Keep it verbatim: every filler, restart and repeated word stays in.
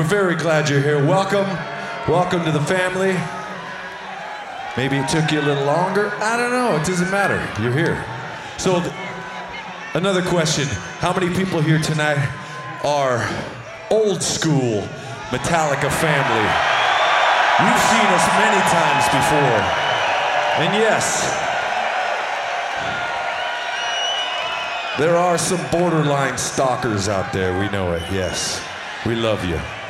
very glad you're here. Welcome. Welcome to the family. Maybe it took you a little longer. I don't know. It doesn't matter. You're here. So, th- another question. How many people here tonight are old school Metallica family? You've seen us many times before. And yes, there are some borderline stalkers out there. We know it. Yes. We love you.